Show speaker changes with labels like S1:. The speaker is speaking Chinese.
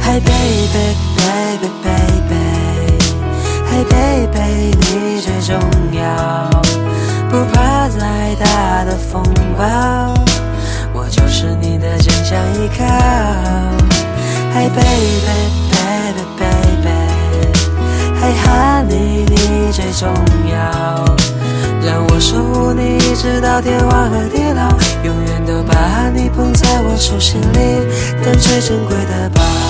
S1: Hey baby baby baby Hey baby 你最重要，不怕再大的风暴，我就是你的坚强依靠。Hey baby baby baby Hey honey 你最重要，让我守护你直到天荒和地老，永远都把你捧在我手心里，当最珍贵的宝。